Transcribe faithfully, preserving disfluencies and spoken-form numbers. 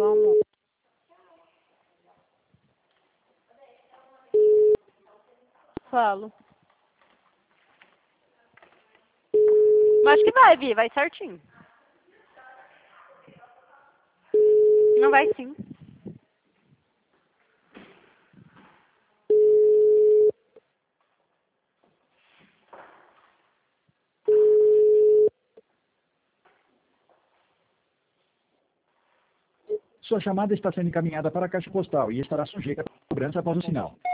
almoço. Falo. Mas acho que vai, Vi, vai certinho. Não vai sim. Sua chamada está sendo encaminhada para a caixa postal e estará sujeita a cobrança após o sinal.